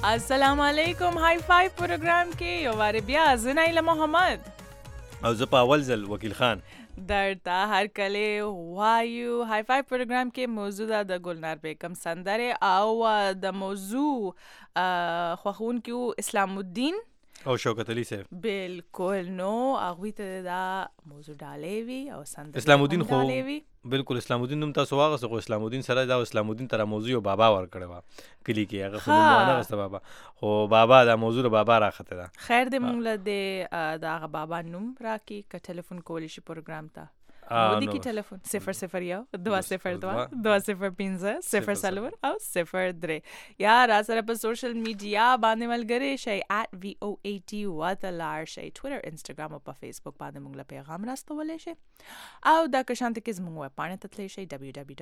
السلام علیکم های فایو پروګرام کې یو واره بیا زه نایله محمد او زه په اول ځل وکیل خان درته هر کله وایو. های فایو پروګرام کې موضوع ده د ګلنار بیگم سندرې او د موضوع خوښونکي اسلام الدین او شوکت علي صاحب. بالکل نو هغوی ته دا موضوع ډالې وي او سندرې اسلام الدین خو ډالې وي. بالکل اسلام الدین نوم تاسو واغسته خو اسلام الدین سره دا اسلام الدین تر موضوع یو بابا ورکړی وه کلي کې هغه خو نوم ونه غسته بابا خو بابا دا موضوع د بابا راخته ده. خیر دې مونږ له د هغه بابا نوم راکړي که ټلیفون کولی شي پروګرام ته مودی کی ټلیفون 001 202 205 0 او 03 یا را سره په سوشل میډیا باندې ملګری شي @VOAT واتلار شي ټوئیټر انسټاګرام او په فیسبوک باندې موږ له پیغام راستولای شي او دا که شانت کې زموږ ویب پاڼه ته تللی شي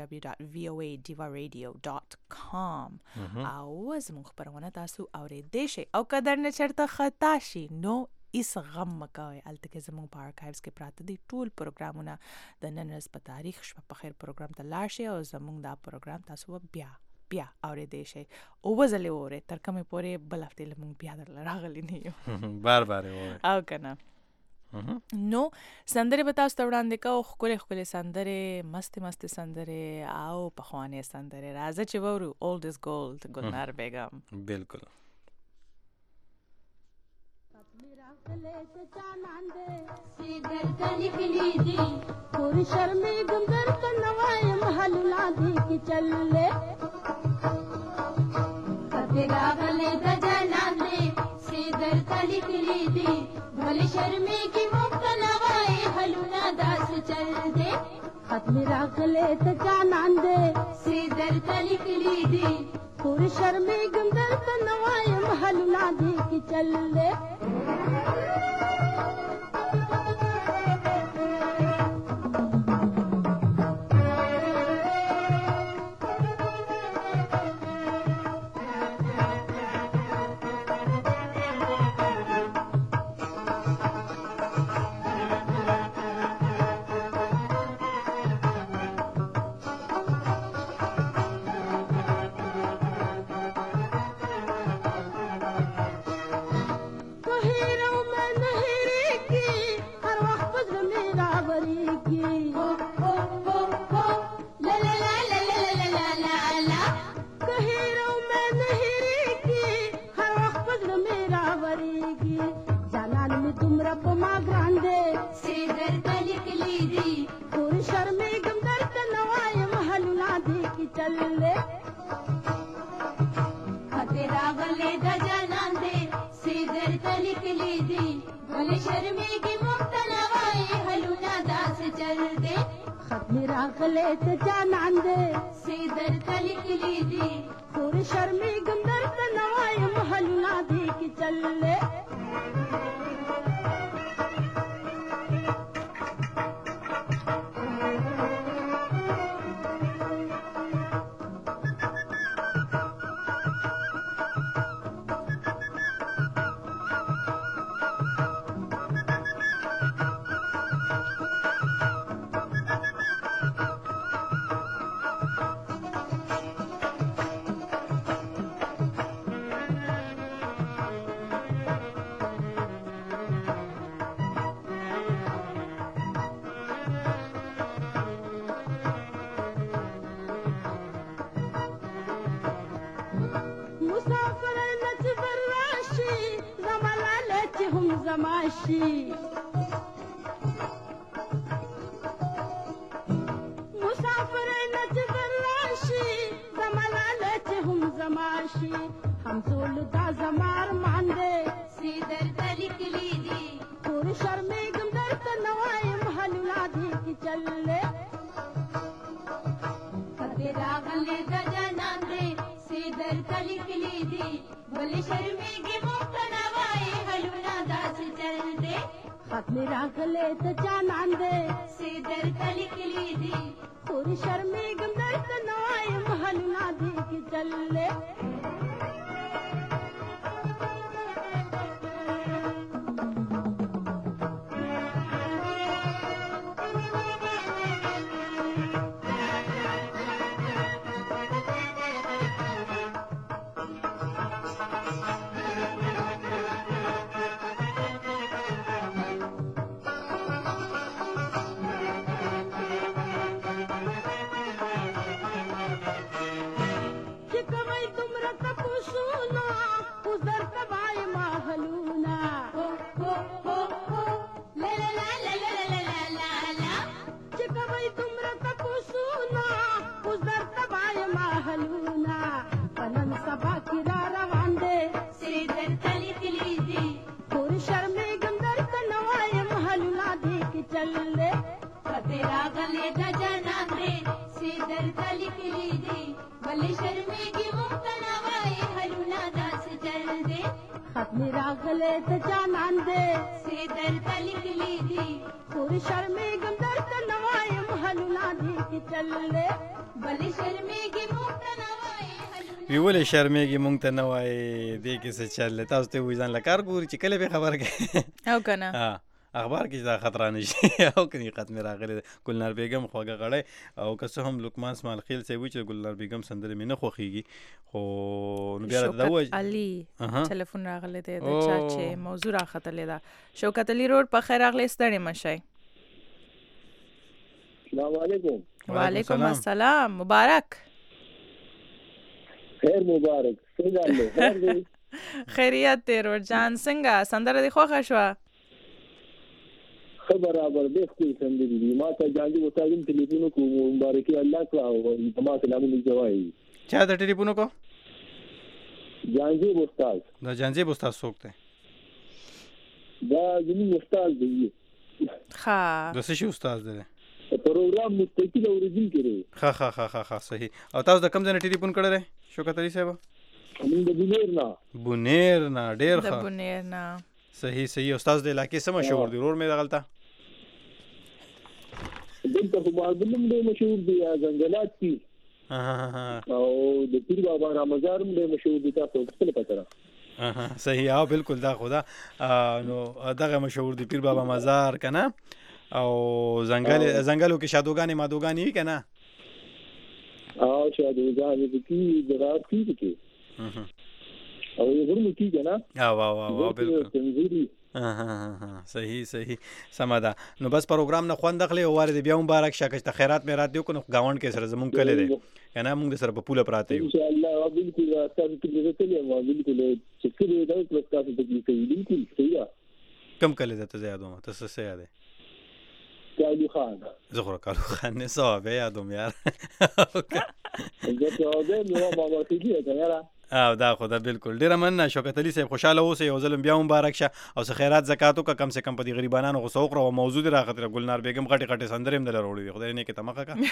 www.voadivaradio.com او زموږ خبرونه تاسو اورېدای شي او که درنه چېرته خطا شي نو ایس غم مکوئ هلته کې زموږ په آرکایوز کې پراته دي ټول پروګرامونه د نن ورځ په تاریخ شپه په خیر پروګرام ته لاړ شئ او زموږ دا پروګرام تاسو بیا اورېدی شئ اووه ځلې واورئ تر کومې پورې بل هفتې له موږ بیا درله راغلي نه یو بار واورئ او که نه نو سندرې به تاسو ته وړاندې کوو ښکلې ښکلې سندرې مستې سندرې او پخوانۍ سندرې راځه چې واورو اولډ از ګولډ ګلنار بیگم. بالکل सीधर निकली दी और शर्मे गुंदर तनवाए महलुला दी कि चले तेरा गले दजना दे सीधर निकली दी भले शर्मे की मुक्त नवाए हलुना दास चल दे खत मेरा गले दजना दे सीधर निकली दी और शर्मे गुंदर तनवाए महलुला दी कि चले शर्मेगी मुक्तना वाए हलूना दास चल दे खत में रागले त जानन दे से दर तलिक ली दी पूरी शर्मेगी दर्द नवाए हलूना दी के चल दे भले शर्मेगी मुक्तना वाए ویولې شرمېږي مونږ ته نه وایې دې کې څه چل دی تاسو ته وایي ځان له کار ګوري چې کله به خبر کوي او که نه اخبار کې دا خطر نه شي او کني ختم راغلی ګلنار بیگم خوږه غړی او که څه هم لقمان اسماعیل خیل صاحب چې ګلنار بیگم سندره مې نه خوښیږي خو نو بیا دا وایي شوکت علي ټلیفون راغلی دی د چا چې موضوع راختلې ده شوکت علي روډ په خیر راغلی ستړي مشئ السلام علیکم وعلیکم السلام مبارک خیر مبارک څنګه له خیر دی خیریت دی روډ جان څنګه سندره دی خوښه شوه برابر دی خو سندري دي ما ته جانجي وتایم ټلیفون کو مبارکي الله کړه او تمام سلامونه جوای چا د ټلیفون کو جانجي استاد دا جانجي استاد څوک دی دا زمي استاد دی ها د څه شي استاد دی پروګرام مستقل اوریجن کړي ها صحیح او تاسو د کوم ځای ټلیفون کړی شوکت علي صاحب موږ د بونیر نه ډیر ښه د بونیر نه صحیح استاد د علاقې څه مشهور دی رور مې دغلته دلته خو باندې ډېر مشهور دی ځنګلات کی او د پیر بابا رمضان ډېر مشهور دی تاسو څه پته را صحیح او بالکل دا خدا نو دغه مشهور دی پیر بابا مزار کنه او زنګلو کې شادوګانی مادوګانی وی کنه او شادوګانی کی درات کی او یې ورمو کی کنه وا بالکل صحیح سم ده نو بس پروګرام نه خوند اخلي او وارد بیا مبارک شکه ته خیرات مې رات دیو کو گاوند کې سره زمون کله دی کنه موږ سره په پوله پراته یو ان شاء الله بالکل تاسو ته دې ته بالکل چې کله دا تاسو ته دې بالکل صحیح کم کله ته یادوم تاسو څه یاد کالو خان زخرا کالو خان نه صاحب یادوم یار زه ته نو ما تیږي کنه او دا خدا بالکل ډیره مننه شوکت علي صاحب خوشاله اوسئ او ظلم بیا مبارک شه او څه خیرات زکاتو کا کم سے کم په دې غریبانو غوسه وکړه او موضوع دی راخطره ګلنار بیگم غټي سندرې هم دل وروړي خدای نه کې تمخه کا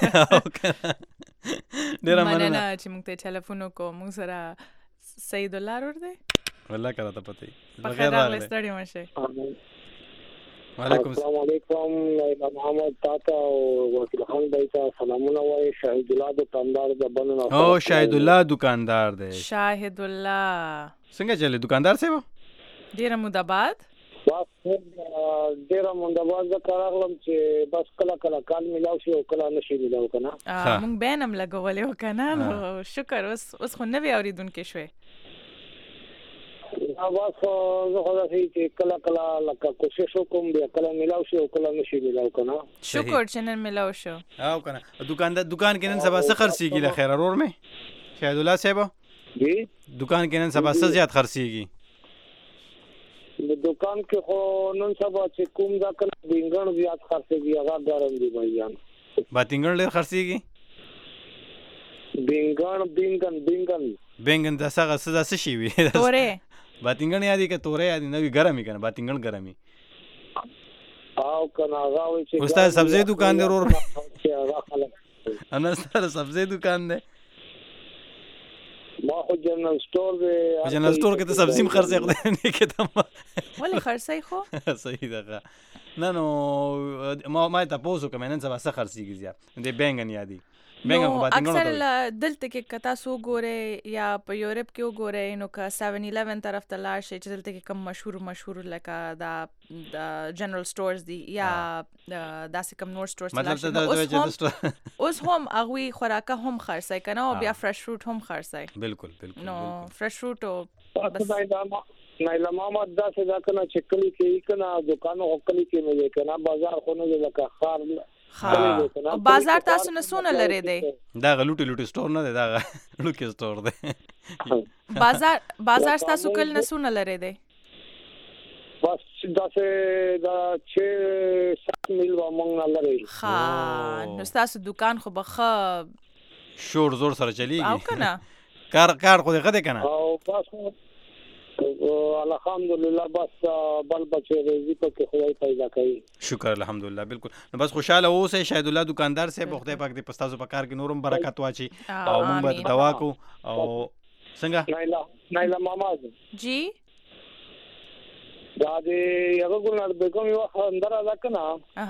ډیره مننه چې موږ ته ټلیفون وکړو موږ سره سید الله ور دی والله کړه ته پته بغیر راغلی ستړي مشه وعلیکم السلام علیکم محمد تاتا او وکیل خان بھائی ته سلامونه وای شاهد الله دکاندار د بنو او شاهد الله دکاندار دی شاهد الله څنګه چلے دکاندار صاحب ډیر مودباد بس ډیر مودباد کارغلم چې بس کله کال ملاو شي او کله نشي ملاو کنه موږ بینم لګولې وکنه شکر اوس خو نه وی اوریدونکو شوي بس زه خو داسې چې کله لکه کوشش وکړم بیا کله ملاو شي او کله نشي ملاو کنه شکر چې نن ملاو شو او کنه دکان کې نن سبا څه خرڅيږي له خیر ورور مې شاهد الله صاحب جی دکان کې نن سبا څه زیات خرڅيږي د دکان کې خو نن سبا چې کوم دا کنه بینګن زیات خرڅيږي هغه ګرم دي بھایان باتینګن ډېر خرڅيږي بینګن دا څه شي وي تورې باتینګن یادي که تورې یادي نه وي ګرمي کنه باتینګن ګرمي او کنه هغه وي چې استاد سبزی دکان دی ورور انا ستاره سبزی دکان دی ما خو جنرال سٹور دی جنرال سٹور کې ته سبزی هم خرڅې خو نه کې ته ولې خرڅې خو صحیح ده نو ما تاسو کوم نن سبا څه خرڅېږي زیات د بینګن یادي اکثر دلته کې کتا سو ګوره یا په یورپ کې وګوره نو کا 7-11 طرف ته لاړ شي چې دلته کې کم مشهور لکه دا جنرال سٹورز دي یا داسې کم نور سٹورز اوس هم اغوی خوراکه هم خرڅای کنه او بیا فرش فروټ هم خرڅای بالکل نو فرش فروټ او بس نه لمامه داسې دا کنه چې کلی کې کنه دکانو کلی کې مې کنه بازار خو نه لکه خار او بازار تاسو نه سونه لري دی دا غلوټي سٹور نه دی دا لوکي سٹور دی بازار تاسو کل نه سونه لري دی بس دا 6-7 میل و مونږ نه لري ها نو تاسو دکان خو بخه شور زور سره چلیږي او کنه کار خو دې غده کنه او بس الحمدلله بس بل بچي رزق کې خدای پیدا کوي. شکر الحمدلله بالکل. نو بس خوشاله اوسئ شاهد الله دکاندار صاحب، خدای پاک دې پستاسو په کار کې نورم برکت واچي او موږ به دوا کو. او څنګه نایلا ماما جی دا دې یو ګل بیگم یو اندر ادا کنا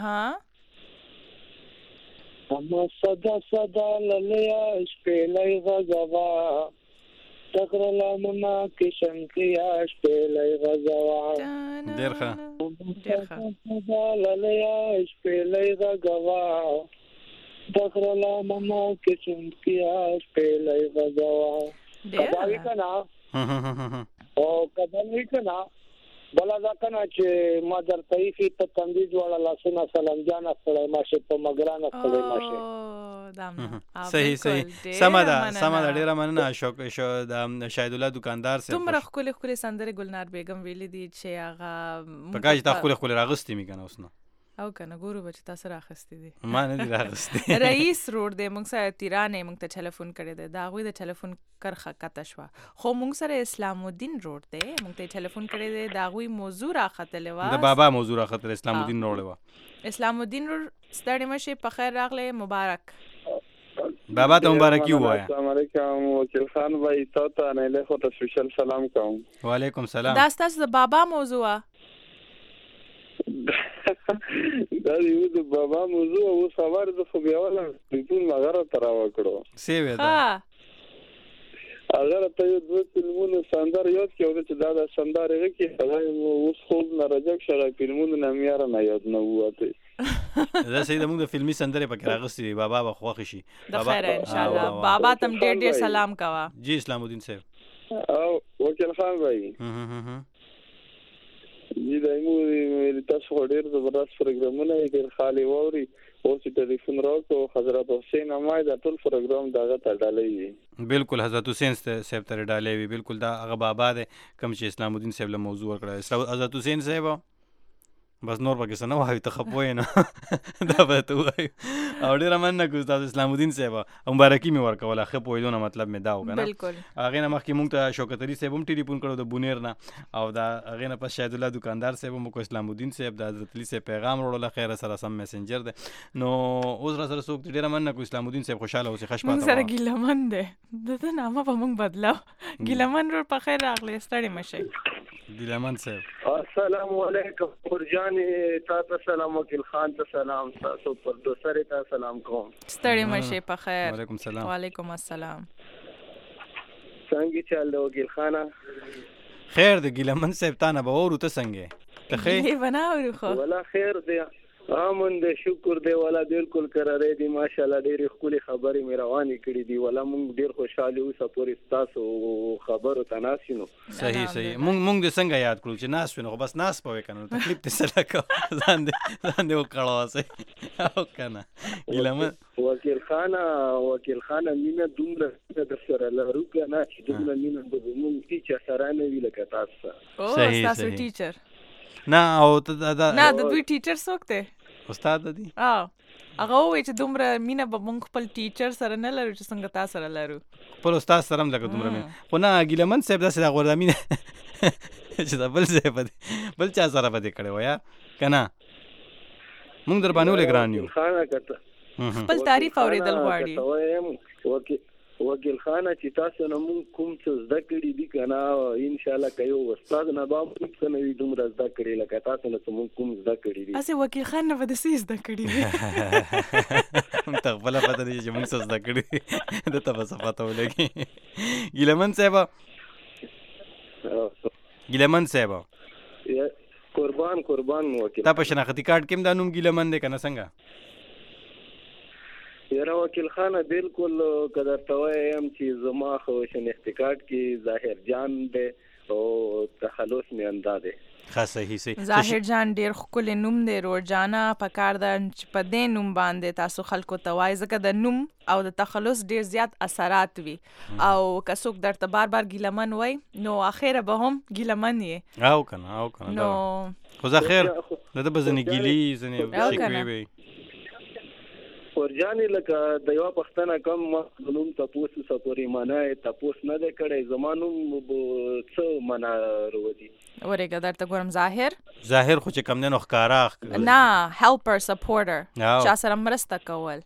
اما صدا صدا للیا شپلای غزوا تقرلا منا کې شنکیا شپلای غزوا ډیرخه صدا للیا شپلای غزوا تقرلا منا کې شنکیا شپلای غزوا کداوی کنا او کداوی کنا بلا دا کنا چې مادر طیفی ته تندیز والا لاسونه سلام جان استړی ماشه په مګران استړی ماشه. صحیح سمدا ډیره مننه شوق شو د شاهد الله دکاندار سره. تم رخ کله سندره گلنار بیگم ویلی دي چې هغه پکاج تا کله راغستی میکنه اوس نو او کنه ګورو بچ تاسو راخستی دي ما نه دی راغستی. رئیس روډ دې موږ سره تیرانه موږ ته ټلیفون کړی دی دا غوي د ټلیفون کرخه کته شو خو موږ سره اسلام الدین روډ دی موږ ته ټلیفون کړی دی دا غوي موضوع راخته لوا د بابا موضوع راخته اسلام الدین روډ وا اسلام الدین روډ ستړي مشه په خیر راغله مبارک بابا ته مبارکي وایا. السلام علیکم وکیل خان بھائی تاسو نه له خو ته سپیشل سلام کوم. وعلیکم سلام. دا تاسو د بابا موضوع دا یو د بابا موضوع او سوار د خو بیا ولا ټول مغره ترا وکړو سی وې دا اگر ته یو د فلمونو سندر یاد کیو چې دا د سندر کې خدای اوس خو نه رجک شغه فلمونو نامیار نه یاد نه وته دا سید موږ د فلمي سندره پکې راغستې بابا بخوخ شي د خیر ان شاء الله. بابا تم ډېر سلام کوا. جی اسلام الدین صاحب او وکیل خان بھائی جی دایمو تاسو ډېر زبردست پروګرامونه ډېر خالي ووري او چې ټلیفون راکو حضرت حسین امای دا ټول پروګرام داغه ته ډالې. بالکل حضرت حسین صاحب ته ډالې وی بالکل دا هغه بابا ده کوم چې اسلام الدین صاحب له موضوع ورکړه. حضرت حسین صاحب بس نور پکې څه نه وایي ته خپوي نه دا به ته وایي او ډېر مننه کوم تاسو اسلام الدین صاحب مبارکي مې ورکوله خپ ویلونه مطلب مې دا وکنه. بالکل هغه نه مخکې مونږ ته شوکت علي صاحب هم ټلیفون کړو د بونیر نه او دا هغه نه پس شاهد الله دکاندار صاحب مو کو اسلام الدین صاحب د حضرت علي صاحب پیغام وروړل خیر سره سم میسنجر ده نو اوس را سره څوک ډېر مننه کوم اسلام الدین صاحب خوشاله اوسې خوش پاتې. موږ سره ګیلمن ده دته نامه په موږ بدلاو ګیلمن ور په خیر راغلی ستړي مشه. ګیلمن صاحب السلام علیکم فرجان تاسو سلام وکیل خان ته سلام تاسو پر دوسر ته سلام کوم. ستړي مشه په خیر. وعلیکم السلام. وعلیکم السلام. څنګه چل دی وکیل خان؟ خیر دی ګیلمن صاحب تانه به اورو ته څنګه ته خیر بناورو خو ولا خیر دی امن دې شکر دی ولا بالکل قرارې دی ماشاءالله ډېر خولي خبرې مې روانې کړې دي ولا مونږ ډېر خوشاله اوسه پورې تاسو خبرو تناسینو. صحیح مونږ دې څنګه یاد کړو چې ناس وینو بس ناس پوي کنه تکلیف دې سره کو ځان دې وکړو واسه او کنه ګیلمن وکیل خان مینه دومره د سره لرو کنه چې دومره مینه د مونږ ټیچر سره نه ویل کته او تاسو ټیچر نه او دا نه د دوی ټیچر څوک دی استاد دی هغه وایي چې دومره مینه به مونږ خپل ټیچر سره نه لرو چې څنګه تاسو سره لرو خپل استاد سره هم لکه دومره مینه خو نه ګیلمن صاحب داسې دا غوړه مینه چې دا بل ځای بل چا سره به دې کړی و یا که نه مونږ در باندې ولې ګران یو خپل تعریف اورېدل غواړي. وکیل خان چې تاسو نه مونږ کوم څه زده کړي دي که نه انشاءالله که یو استاد نه به هم څه نه وي دومره زده کړي لکه تاسو نه څه مونږ کوم زده کړي دي. هسې وکیل خان نه به د څه زده کړي دي مونږ ته خپله پته دی چې مونږ څه زده کړي ده ته به څه پته ولګي. ګیلمن صاحب قربان وکیل تا په شناختي کارت کې هم دا نوم ګیلمن دی که نه څنګه؟ یاره وکیل خانه بالکل که درته وایم چې زما خو شناختي کارت کې ظاهر جان دی او تخلص مې اندا دی. ښه صحیح ظاهر جان ډېر ښکلی نوم دی. روزانه پکار ده چې په دې نوم باندې تاسو خلکو ته وایي ځکه د نوم او د تخلص ډېر زیات اثرات وي او که څوک درته بار ګیلمن وایي نو اخره به هم ګیلمن یې او کنه نو خو زه خیر د ده به ځینې ګیلي ځینې شکوې وي ظفر جان لکه د یو پښتنه کم نوم تاسو سپوري معنی تاسو نه د کړي زمانوم څه معنا وروتي ورګه درته ګورم ظاهر خو چې کم نه ښکارا نه helper supporter چا سره مرسته کول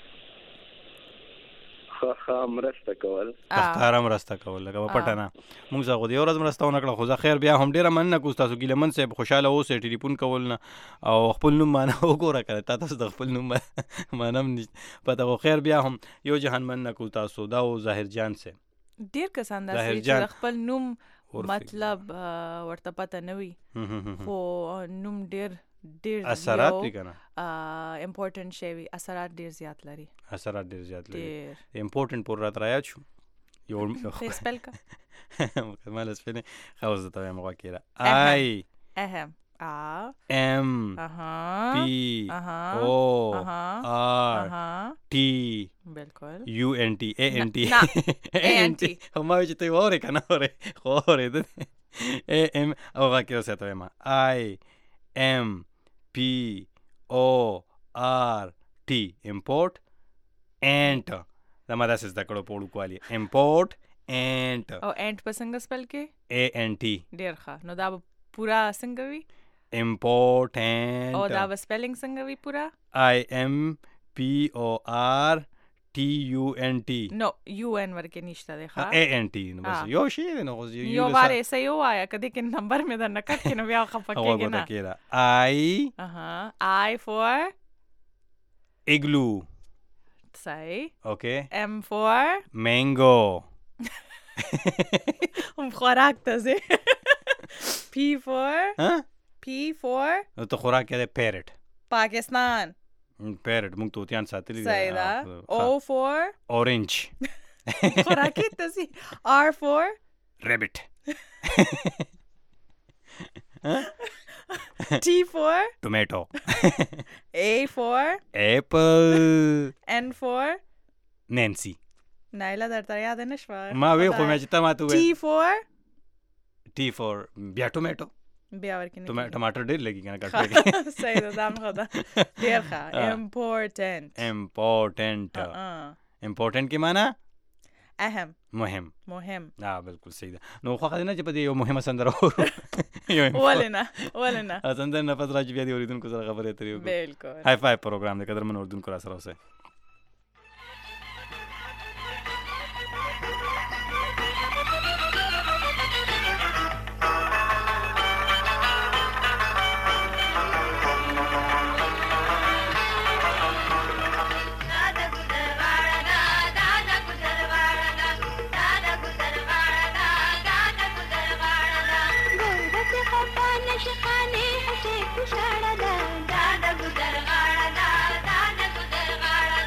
مرسته کول ښکارا مرسته کول لکه پټنه موږ زه غو دی ورځ مرسته ونکړه خو زه خیر بیا هم ډیره مننه کوم تاسو ګیله من صاحب خوشاله اوسئ ټلیفون کول نه او خپل نوم معنا وګوره کړه تاسو د خپل نوم مانم پته خو خیر بیا هم یو جهان مننه کوم تاسو دا ظاهر جان سے ډیر کسان داسې چې خپل نوم مطلب ورته پته نه وي خو نوم ډیر اثرات وی کنه امپورټنٹ شی وی اثرات ډیر زیات لري امپورټنٹ پر رات رایا شو یو سپیل کا مال سپیل خلاص ته مو کېره آی اهم ام پی او آر ټی بالکل یو ان ټی اے ان ټی ان ټی هم چې ته وره کنه وره خو وره اے ام او واکه ته ما آی ام P O R T import ant دا ما داسې زده کړو په وړو کوالی import ant او ant په څنګه سپل کې A N T ډیر ښه نو دا پورا څنګه وي important او دا سپیلینګ څنګه وي پورا I M P O R T U N T نو U N ورکه نشته ده ښه A N T نو بس یو شی نو یو واره سه یو آیا کدی کې نمبر مې در نکټ کې نو بیا خپکه نه I I for igloo صحیح okay M for mango خوراک ته زه P for نو ته خوراک کې parrot پاکستان parrot مونږ توتیان ساتلی صحیح ده O for orange خوراکی ته سي R for rabbit T for tomato A for apple N for Nancy نایلا درته یاد نشوه ما وی خو مې چې تا ما ته T for بیا tomato بیا ورکې ټماټر ډېر لګي کنه کټ لګي صحیح ده دام خدا ډېر ښه امپورټنٹ کې معنا اهم مهم بالکل صحیح ده نو خو خدای نه چې په دې یو مهمه سندره ورو ولنه سندره نه پد راځي بیا دې اوریدونکو سره خبرې اترې وکړو بالکل هاي فاي پروګرام دې قدرمن اوریدونکو را سره اوسئ شخانه هسه خوشاله ده دا د ګذر غاړه ده دا د ګذر غاړه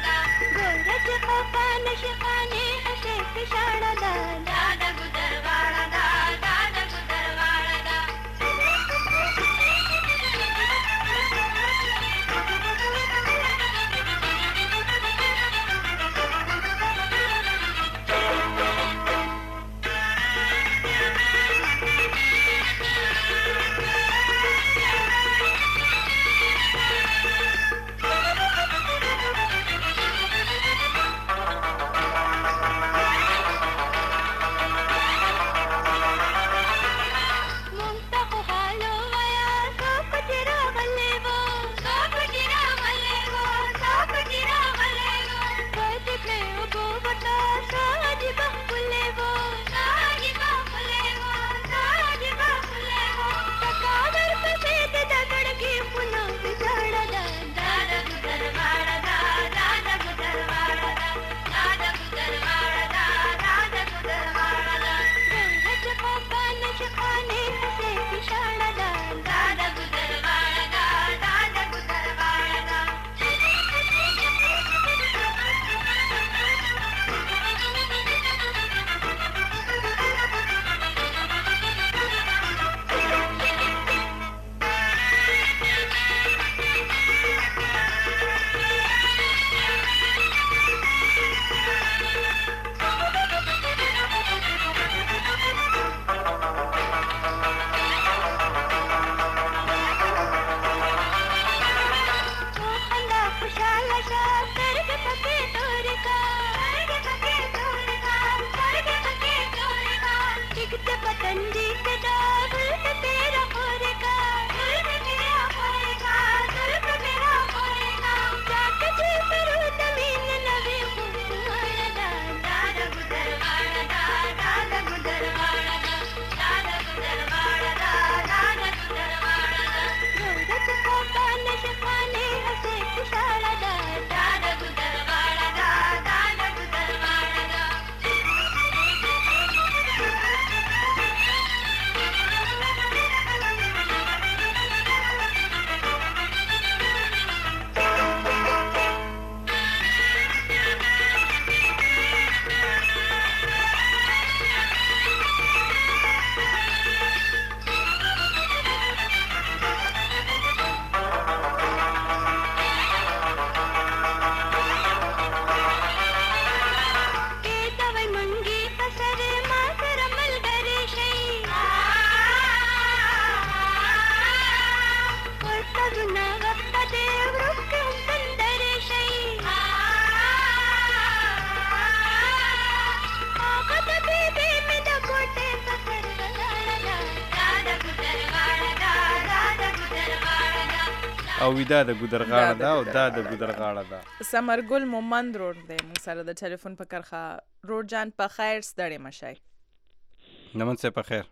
او دا د ګودرغاړه ده او دا د ګودرغاړه ده. ثمرګل مومند روډ دی موږ سره د ټلیفون په کرښه. روډ جان په خیر ستړی مشئ. نمن صاحب په خیر.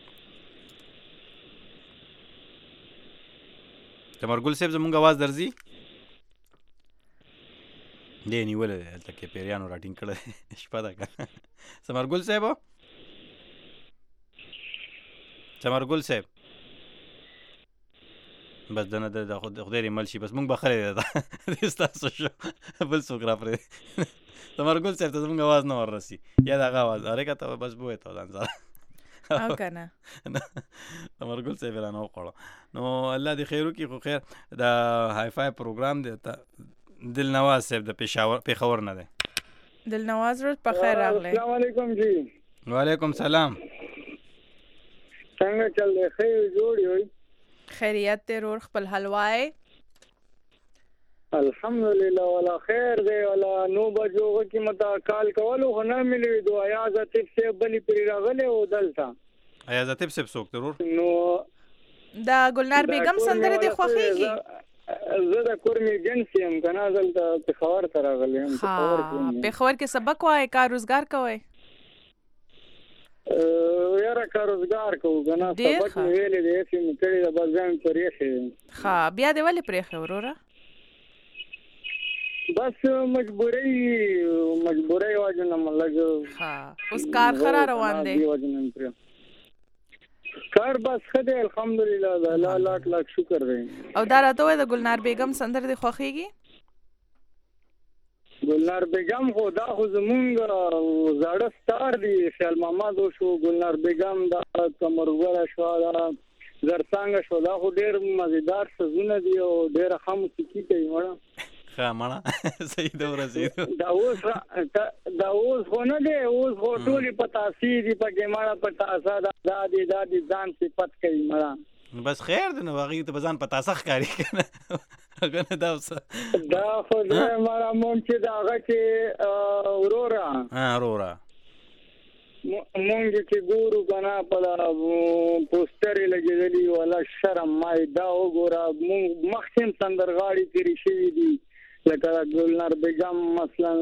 ثمرګل صاحب زمونږ اواز درځي؟ دی نیولی دی هلته کې پیریانو راټینګ کړی شپه ده که ثمرګل صاحب ثمرګل صاحب بس دنه د خدای دې مل شي بس مونږ بخلی دی دا ستاسو شو بل څوک را پرېږدي ثمرګل صاحب ته زمونږ اواز نه وررسي یا د هغه اواز اړیکه ته بس بویې ته ځان سره او کنه ثمرګل صاحب را نه وخوړو. نو الله دې خیر وکړي. خو خیر د های فای پروګرام دی دلنواز صاحب د پېښور نه دی. دلنواز روډ په خیر راغلی. السلام علیکم جی. وعلیکم سلام. څنګه چل دی؟ ښه یو جوړ یوئ؟ خیریت دی رور خپل حلوای؟ الحمدلله والا خیر دی والا. 9 بجو کې متا کال کولو خو نه ملي دو ایاز عاطف صاحب بلی پری راغله او دلته ایاز عاطف صاحب څوک ضرور نو دا ګلنار بیگم سندره دی خوښیږي. زه د کورمي جنس یم کنه دلته پېښور ته راغلی یم. پېښور کې سبق وای کار روزګار کوئ؟ یاره کار روزګار کوو کنه سبق مې ویلې دی چې مې کړی ده بس ځان پرېښی. ښه بیا دې ولې پرېښی وروره؟ بس مجبورۍ وجه نه لږ. ښه اوس کار ښه را روان دی؟ کار بس ښه دی الحمدلله د الله لاک لاک شکر دی. او دا راته ووایه د ګلنار بیګم سندره دې خوښیږي؟ ګلنار بیګم خو دا خو زمونږ زاړه ستار دي. خیال محمد شو، ګلنار بیګم، دا قمرګله شوه، دا زرڅانګه شوه، دا خو ډېر مزیدار سازونه دي او ډېره ښه موسیقي کوي مړه. ښه مړه صحیح ده ورسېدو. دا اوس خو نه دی، اوس خو ټولې په تاثیر دي پکې مړه په تاسه دا دي ځان صفت کوي مړه. بس خیر دی نو هغې ته به ځان په تاسه ښکاري که نه دا خو مړه مونږ چې د هغه چې وروره مونږ چې ګورو که نه په پوسټر یې لګېدلي ولا شرم مای دا وګوره مونږ مخکې هم سندرغاړي تېرې شوي دي لکه ګلنار بیګم مثلا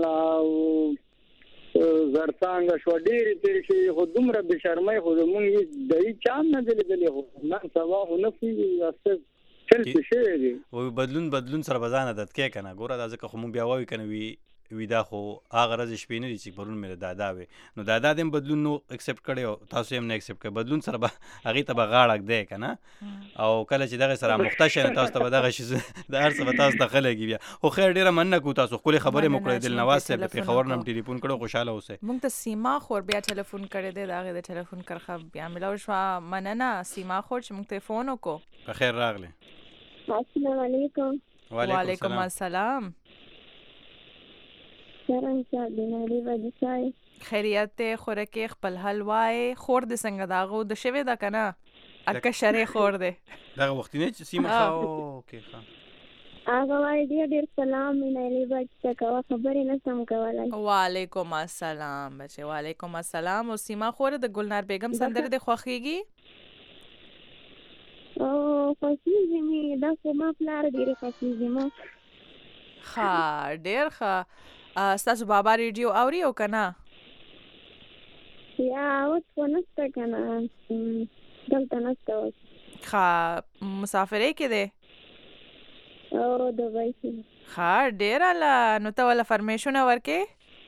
زرڅانګه شوه ډېرې تېرې شوي خو دومره بې شرمۍ خو زمونږ د هېچا هم نه دي لیدلې خو نن سبا خو نه پوهېږي چل څه شوی دی. بدلون سره به ځان عادت کوې که نه ګوره دا ځکه خو مونږ بیا وایو که نه وي دا خو هغه ورځې شپې نه دي چې پرون مې د دادا وې نو دادا دې هم بدلون نو اکسپټ کړی او تاسو یې هم نه اکسپټ کړی. بدلون سره به هغې ته به غاړه ږدی که نه او کله چې دغې سره اموخته شئ نو تاسو ته به دغه شي د هر څه به تاسو ته ښه لګي بیا. خو خیر ډېره مننه کوو تاسو ښکلې خبرې مو کړې. دلنواز صاحب د پېښور نه هم ټلیفون کړی خوشحاله اوسئ. مونږ ته سیما خور بیا ټلیفون کړی دی د هغې د ټلیفون کرښه بیا ملاو شوه. مننه سیما خور چې مونږ ته یې فون وکړو. په خیر راغلی. السلام علیکم. وعلیکم السلام. خیریت دی خورکې خپل حل وای خور دې څنګه د هغو د شوې ده که نه اکه شرې خور دی دغه وختینۍ چې سیمه اوکې ښه هغه وایي ډېر سلام مینالي بچ ته کوه خبرې نه سم کولی. وعلیکم السلام بچې وعلیکم السلام. او سیما خور د ګلنار بیګم سندره دې خوښیږي؟ خوښیږي مې دا خو ما پلار ډېرې خوښیږي ما. ښه ډېر ښه. ستاسو بابا ریډیو اوري او که نه؟ یا اوس خو نشته که نه دلته نشته اوس. ښه مسافرۍ کې دی؟ او دبۍ کې. ښه ډېر اله. نو ته وله فرمیشونه ورکې؟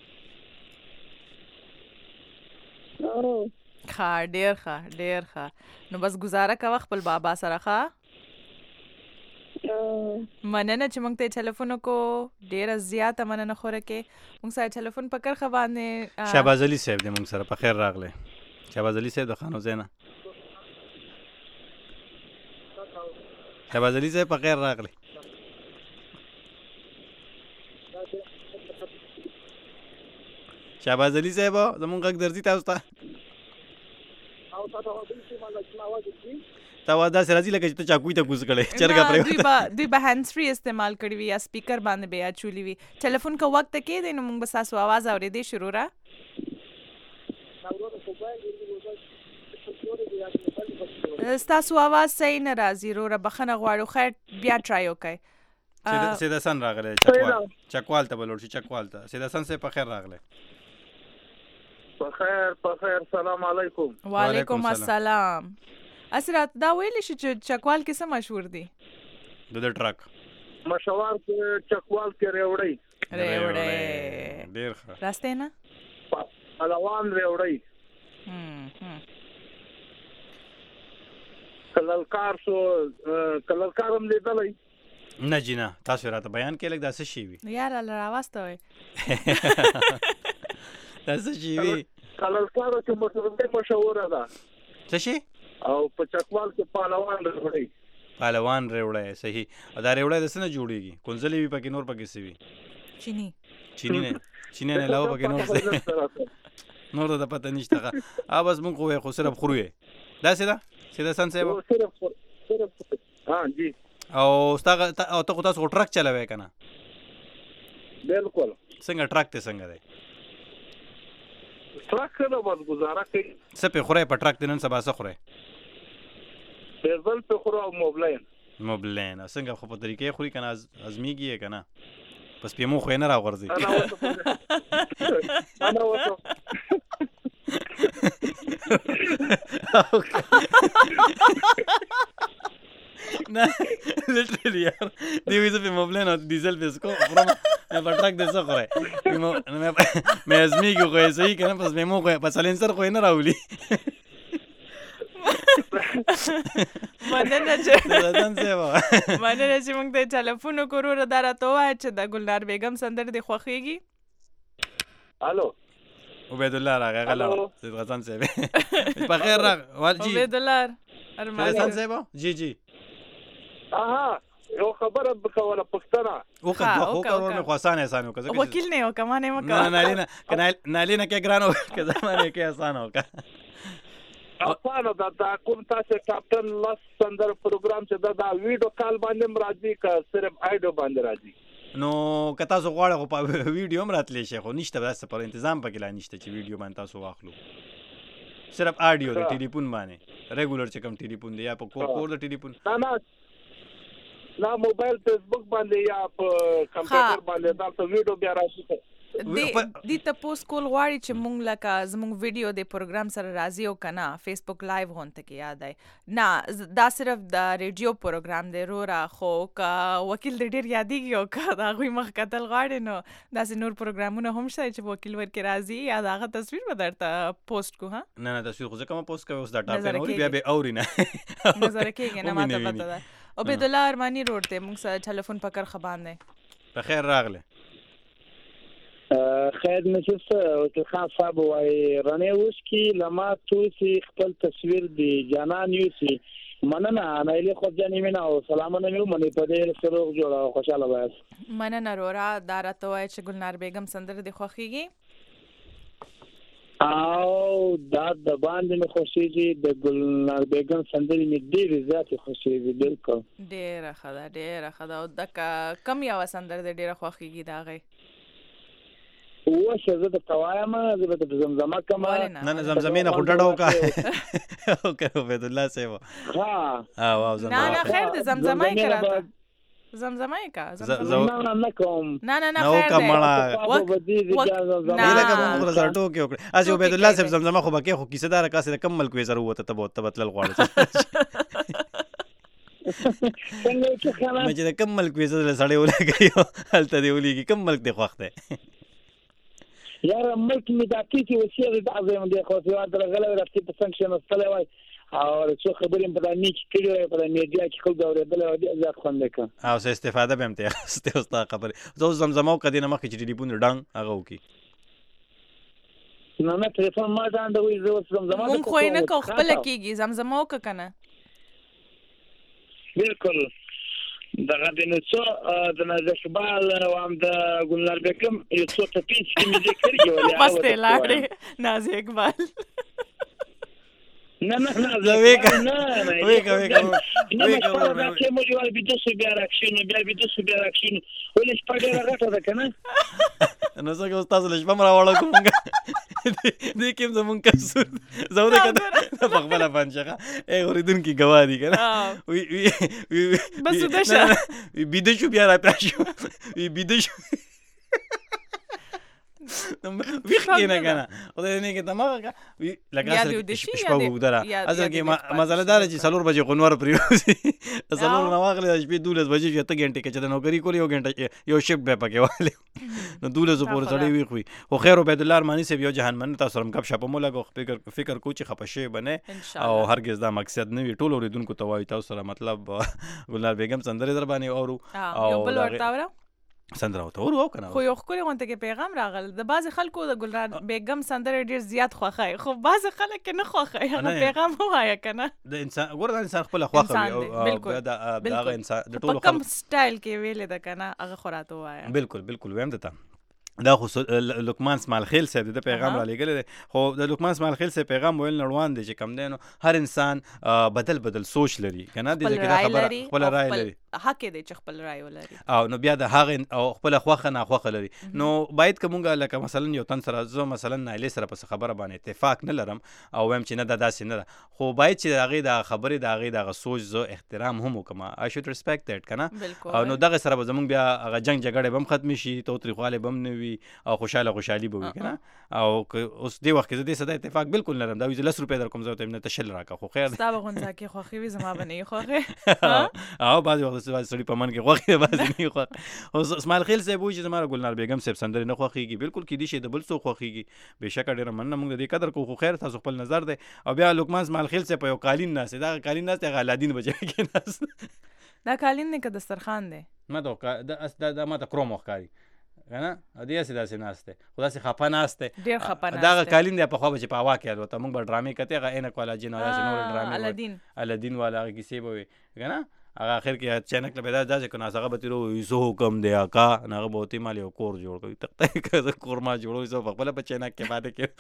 ښه ډېر ښه ډېر ښه. نو بس ګزاره کوه خپل بابا سره ښه. مننه چې موږ ته یې ټلیفون وکړو. ډېره زیاته مننه خورکې. موږ سره ټلیفون په کرښه باندې شهباز علي صاحب دی موږ سره. په خیر راغلی شهباز علي صاحب د خانو ځای نه. شهباز علي صاحب په خیر راغلی. شهباز علي صاحب زمونږ غږ درځي تاسو ته؟ تا داسې راځي لکه چې ته چاکوی ته کوز کړی چرګه پرېوته. دوی به هینډ فري استعمال کړي وي یا سپیکر باندې به یې اچولي وي. ټلیفون که وخت ته کېدی نو موږ به ستاسو اواز اورېدی شروع را. ستاسو आवाज صحیح نه راځي وروره بخښنه غواړو خیر بیا ټرای وکړئ سیده سن راغلی چکوال ته بلور شي چکوال ته سیده سن سه په خیر راغلی په خیر سلام علیکم وعلیکم السلام اسرات دا ویلی شي چې چکوال کې څه مشهور دي د ټرک مشوار کې چکوال کې ریوړی ډیر ښه راسته نه پهلوان ریوړی کللکار هم لیدلی نه جی نه تاسو راته بیان کې لږ داسې شي وي یار الله راوسته وي داسې شي وي کللکار چې مشهوره ده څه شي او په چکوال کې پهلوان ریوړی صحیح دا ریوړی د څه نه جوړیږي کونځلې وي پکې نور پکې څه وي چینی نه علاوه پکې نور د پته نشته بس مونږ خو صرف خورو داسې ده سیده سن صاحب ها جی او ته خو تاسو ټرک چلوي که نه بالکل څنګه ټرک ته څنګه دی ټرک نه بس گزاره کوي څه پې خورئ په ټرک د نن سبا څه خورئ ډیزل پې خورو او موبلین څنګه خو په طریقې خوري که نه ازمیږي یې که نه بس پې مو خو یې نه راغورځي نه لټرلی یار دی وې زه په موبلین او ډیزل په سکو خورم په ټرک دې څه خورئ مې ازمیږي خو یې صحیح که نه بس مې مو خو په سلینسر خو یې نه راولي مننه چې موږ ته ټلیفون وکړو وروره دا راته ووایه چې د ګلنار بیګم سندرې دې خوښېږي الو عبید الله راغی غلا سید غزان صاحب په خیر راغ والجی عبید الله غزان صاحب جی یو خبره بکوله پښتنه وکړو خو آسان وکړه وکیل نه وکړه ما نه نه نالینا کې ګران وکړه زمانه کې آسان وکړه افانو دا کوم تاسو ټاپ 10 لاس سندر پروګرام چې دا ویډیو کال باندې راځي که صرف آیډیو باندې راځي نو که تاسو غواړئ خو په ویډیو هم راتلی شي خو نشته داسې پر انتظام پکې لا نشته چې ویډیو باندې تاسو واخلو صرف آډیو د ټلیفون باندې ریګولر چې کوم ټلیفون دی یا په کور د ټلیفون نه موبایل فیسبوک باندې یا په کمپیوټر باندې تاسو ویډیو بیا راځي دی تپوس کول غواړي چې مونږ لکه زمونږ ویډیو د پروګرام سره راځي او که نه فیسبوک لایو غونته کې یاد دی نه دا صرف د ریډیو پروګرام دی وروره خو که وکیل د ډېر یادېږي او که د هغوی مخ کتل غواړي نو داسې نور پروګرامونه هم شته چې وکیل ورکې راځي یا د هغه تصویر به درته پوسټ کو ها نه تصویر خو ځکه ما پوسټ کوي اوس دا ټاپ نه اوري بیا به اوري نه نظر کېږي نه ماته پته ده عبید الله ارماني روډ ته مونږ سره ټلیفون پکړ خبان دی په خیر راغله خیر نشست او خان صاحب وای رانه اوس کی لما توسی خپل تصویر دی جانان یوسی مننه انایلی خو جانې مینا او سلامونه میو منی په دې سره جوړه خوشاله وایس مننه رورا دا راته وای چې ګلنار بیگم سندر دی خوخیږي او دا د باندې مې خوشیږي د ګلنار بیگم سندرې مې ډېرې زیاتې خوشیږي بالکل ډېره ښه ده او د کم یوه سندر دی ډېره خوښیږي د هغې وشه زه د توایم زه به د زمزمه کوم نه زمزمې نه خو ډډه وکړه عبید الله صاحب نه خیر د زمزمه یې که راته زمزمه یې که نه کوم نه خیر دی اسې عبید الله صاحب زمزمه خو به کې خو کیسه داره کاسې د کم ملک وې سره ووته ته به تلل غواړې چې د کم ملک وې سره سړی ولګوي هلته دې ولیږي کم ملک دې خوښ دی یار ملک می دا کیږي وسیله د اعظم دی خو یو درغله راځي په څنګه نستلې وای او څو خبرې په دې کې کړي په میډیا کې خو دا ورېدل او زیات خوند وکړ او څه استفاده به هم ته استا خبره زه زمزمه او کدی نه مخکې چې ټلیفون ډنګ هغه وکي نه ټلیفون ما ځان د وې زو زمزمه مونږ خو نه کو خپل کېږي زمزمه او کنه بالکل دغه د نو څو د نازشبال او هم د ګلنار بیگم یو څو ټپیس کې مې ذکر کړی بس ته لاړې ناز اقبال نه دا چې مو جوړ بيته سو بیا راکشینو ولې شپه ډېره غټه ده کنه نو څنګه استاد له شپه راوړل کومګه دې کوم زمون کسر زوده کده په خپل باندې اوریدونکو گواهی کنه بس ودشه بيده شو بیا راپاشو بيده شو ویخ کینه کنه خدای دې کې دماغ لکه شپه وګدره اصل کې مسله دا چې 4 بجې قنور پریوزي 4 نو واغله شپې 12 بجې چې 8 غنټه کې چې نوکری کولی یو غنټه یو شپ به پکې والي نو 12 پورې سړی ویخ وي خو خیر عبد الله ارمانی سے یو جهان تاسو رم کپ شپ مو لګو فکر کو چې خپشه بنه او هرگز دا مقصد نه وي ټول اوریدونکو ته وایي تاسو سره مطلب ګلنار بیگم سندره در باندې او بل ورتاوره سندره او کنه خو یو خوري غونته کې پیغام راغل د باز خلکو د ګلنار بیگم سندره ډیر زیات خوخای خو باز خلک نه خوخای هغه پیغام وایا کنه د انسان ګور د انسان خپل خوخه او دا انسان د ټولو کوم سټایل کې ویل د کنه هغه خوراته وایا بالکل ویم دته دا خو لقمان اسماعیل خیل صاحب د پیغام را لګل خو د لقمان اسماعیل خیل صاحب پیغام ویل نړوان دي چې کم دینو هر انسان بدل سوچ لري کنه د خبره خپل رائے لري حق دی چې خپل رائے ولري او نو بیا د هغه او خپل خوخه نه خوخه لري نو باید کومه لکه مثلا یو تن سره زو مثلا نایله سره په خبره باندې اتفاق نه لرم او ویم چې نه داسې نه خو باید چې هغه د خبره د هغه د سوچ زو احترام هم وکما I should respect that کنه او نو دغه سره زمونږ بیا هغه جنگ جګړه بم ختم شي تو طریقاله بم نه وي او خوشحالي به وي کنه او اوس دی وخت کې زه دې صدا اتفاق بالکل نه لرم دا 10 روپے در کوم زه ته نه تشل راکا خو خیر دا غونځه کې خوخي وي زما باندې خوخه او بعض وخت سړي په من کې خوخي بعض نه خوخه او اسماعیل خیل صاحب وایي چې زما ګلنار بیگم صاحب سندره نه خوخيږي بالکل کې دي شي د بل څو خوخيږي بهشکه ډېر مننه موږ دې قدر کو خو خیر تاسو خپل نظر دی او بیا لقمان اسماعیل خیل صاحب په یو قالین ناس دا قالین ناس ته غلادین بچی کې ناس دا قالین نه که دسترخوان دی ما دا ما ته کروم وخاري کنه دې اساس ناشته خدا سي خپه ناشته ډېر خپه ناشته دا قالین دی په خو به په واقع الوته موږ به ډرامې کته غا ان کولا جن ولا نور ډرامې الدین والا کیسه به کنه هغه اخر کې اچانک له پیدا ځکه کنه هغه به تیرو یسو حکم دی آقا هغه بہت مال یو کور جوړ کوي تخته کزه کورما جوړوي سو په خپل بچناک کې باندې کې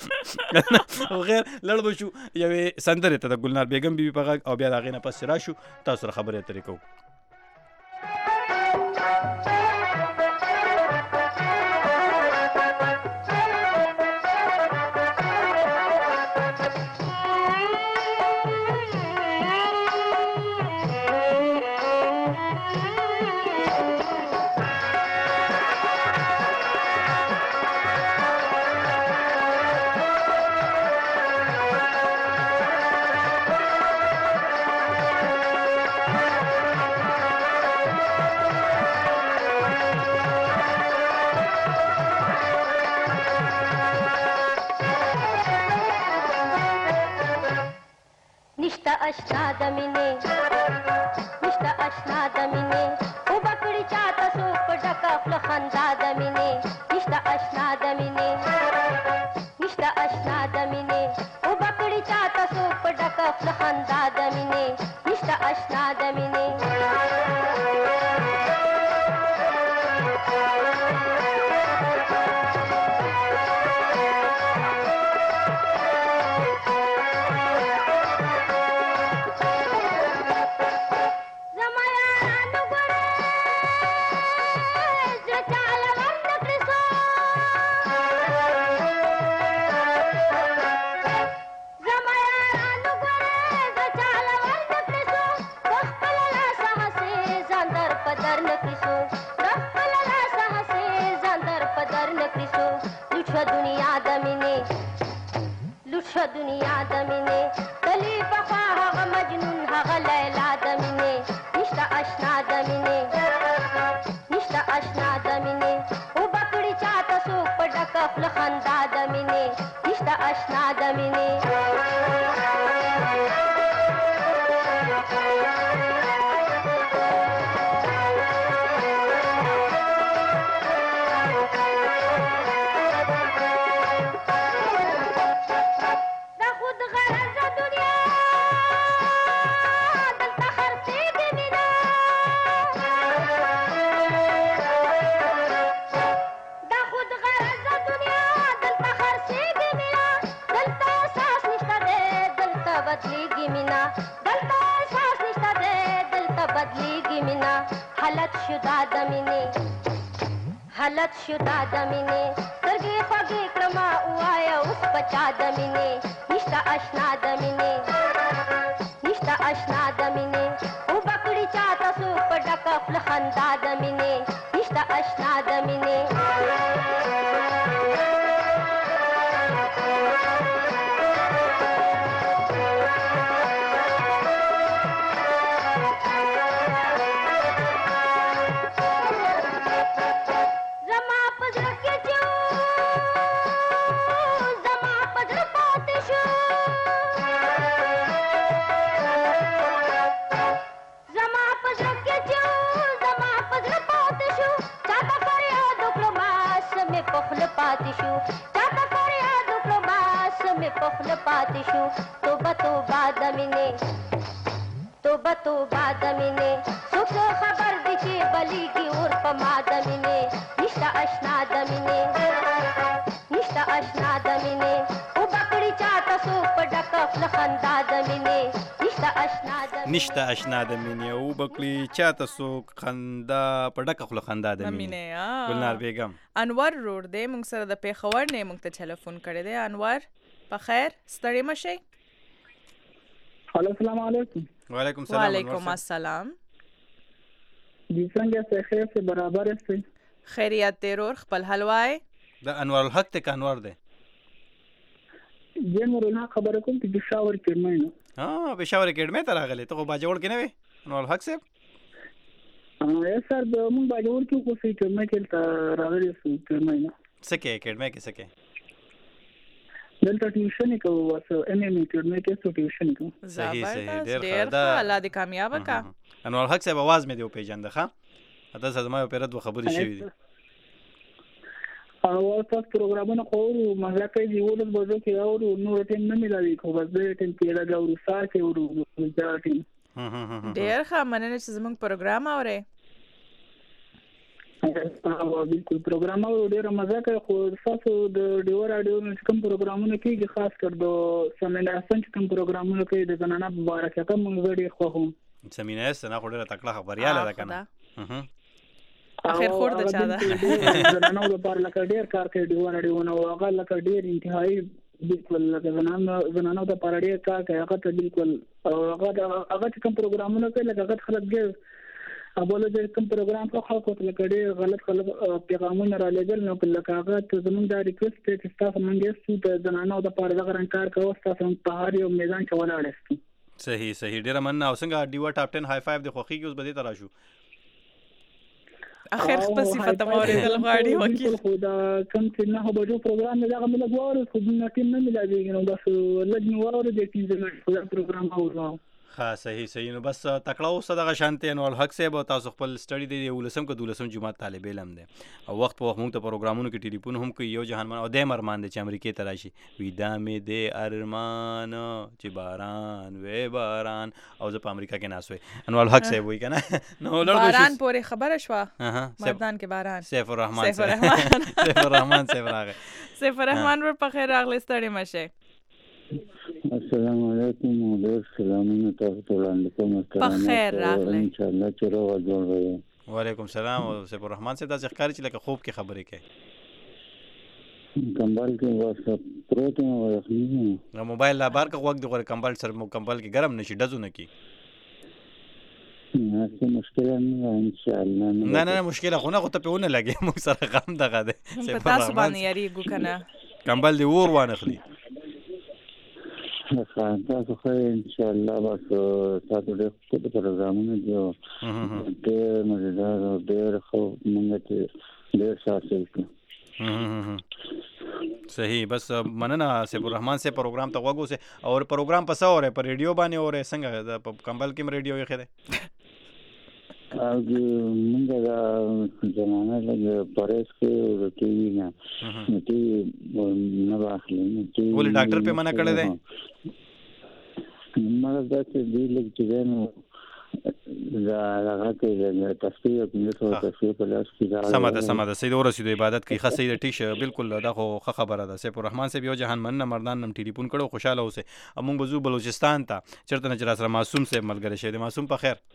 غیر لړ بشو یوه سندره ته د ګلنار بیگم بي په او بیا هغه نه پس راشو تاسو خبره طریقو اشنا دمینه او بکړی چاته سو پټکا خپل خندا دمینه نشتا اشنا دمینه او بکړی چاته سو پټکا خپل خندا دمینه نشتا اشنا دمینه दुनिया दमिने तली बखा हगा मजनून हगा लैला दमिने निष्ठा अशना दमिने ओ बकड़ी चाता सो पडक अफल खंदा दमिने निष्ठा अशना दमिने دلتا بدلیږي مینا دلته احساس نشته دی دلته بدلیږي مینا حالت شو دا د مینې حالت شو دا د مینې سترګې خوږې کړمه ووایه اوس په چا د مینې نشته اشنا د مینې نشته اشنا د مینې اوبه کړي چاته څوک په ډکه خوله خندا د مینې نشته اشنا د مینې پاتې شو توبه توبه د مینې توبه توبه د مینې څوک خبر دی چې بلیږي اور په ما د مینې نشته اشنا د مینې نشته اشنا د مینې اوبه کړي چاته څوک په ډکه خوله خندا د مینې نشته اشنا د نشته اشنا د مینې اوبه کړي چاته څوک خندا په ډکه خوله خندا د مینې ګلنار بیګم انور روډ دی موږ سره د پیښور نه موږ ته ټلیفون کړی دی انور په خیر ستړي مشئ السلام علیکم وعلیکم السلام وعلیکم السلام جی څنګه څه خیر سے برابر است خیریت تیرور خپل حلوای د انور الحق ته انور دی جنور نه خبره کوم چې پېښور کې مې پېښور اکیډمي ته راغلی ته خو باجوړ کې نه وې انور الحق صاحب سر موږ باجوړ کې خو سې کې مې کې راغلی سو کې مې نه سکه اکیډمي کې سکه دلته ټیوشن کوو واسه ام ام اکیډمي کې سو ټیوشن کوو صحیح ډېر ښه الله دې کامیاب کا انور الحق صاحب आवाज مې دی په پیژند ښه اته زما په پیرد خبرې شوې دي او تاسو پروګرامونه کوو مزه کوي دی ولې بوزو کې او نو ټیم نه ملایي خو بس دې ټیم کې راغورو ساعت ورو ځاټین ډېر ښه مننه چې زموږ پروګرام اورئ بالکل پروګرام او ډېر مزه کوي خو تاسو د ډیو رادیو نه کوم پروګرامونه کوي خاص کر د سمینار څنګه کوم پروګرامونه کوي د زنانه مبارکه ته مونږ ډېر خوښو سمینار څنګه ډېر تکړه خبرياله ده کنه اخر خور د چا ده زنانه د بار لکه ډېر کار کوي ډیو رادیو نه هغه لکه ډېر انتهایی بالکل لکه زنانه د بار ډېر کار کوي هغه ته بالکل هغه کوم پروګرامونه کوي لکه هغه خلک ډېر اوبله د کوم پروګرام په خلکو ته لکه ډېر غلط پیغامونه را لګل نو لکه هغه ته زموږ د ریکوست چې تاسو مونږ یې د زنانه د بار دغه کار کوو تاسو په هر یو میدان کې ولاړ یاست صحیح ډېر مننه او څنګه ډیو ټاپ 10 های 5 د خوخي کې اوس بده تر شو اخر خپل صفته اوریدل غواړي وکیل خدا کوم چې نه به جو پروګرام نه هغه مله غواړي خو نه ټیم نه ملایږي نو بس لګنی واره د ټیم زموږ پروګرام اورو ها صحیح نو بس تکړه اوسه دغه شانته نو الحق صاحب تاسو خپل سټډي دی ولسم کو دولسم جمعه طالب علم دی او وخت په وخت موږ ته پروګرامونو کې ټلیفون هم کوي یو جهان او د مرمان دی چې امریکای ته راشي ودا مې دی ارمان چې باران وې باران او زه په امریکا کې ناسوي نو الحق صاحب وای کنه نو باران پورې خبره شو مردان کې باران سیف الرحمن صاحب راغی سیف الرحمن ور په خیر راغلی ستړي مشه السلام علیکم و ډیر سلامونه تاسو ته وړاندې کوم په خیر راغلی ان شاء الله چې روغ جوړ وي وعلیکم السلام او سیف الرحمن صاحب تاسو ښکاری چې لکه خوب کې خبرې کوي کمبل کې واسه پروت نو ورخنی نو موبایل لا بار کا وخت دی غوړ کمبل سره کمبل کې ګرم نشي ډزو نه کی نه مشکل نه ان شاء الله نه مشکل خو نه ته په ونه لګي موږ سره غم دغه دی په تاسو باندې یریږو کنه کمبل دی ور وانه خلی تاسو خو ان شاء الله بس تاسو ډېر څه پروګرامونه دی ډېر مزیدار او ډېر خو موږ ته ډېر ساتل صحیح بس مننه سیف الرحمن سے پروګرام ته وګو سے اور پروګرام پسا اوره پر ریډیو باندې اوره څنګه کمبل کې ریډیو یې خره او موږ دا زمانه لګ پرېس کې ورته نه ټي نه واخلې ولې ډاکټر په منع کړی دی مرز دا چې دی لګ چې نو هغه کې تصفیه کوي تصفیه په لاس کې سماده سید ورسېدو عبادت کې خاصه د ټیش بالکل دا خو خبره ده. سیف الرحمن صاحب یو جهان من مردان نم ټلیفون کړو خوشاله اوسه. موږ بزو بلوچستان ته چرته نه سره معصوم صاحب ملګری شه. د معصوم په خیر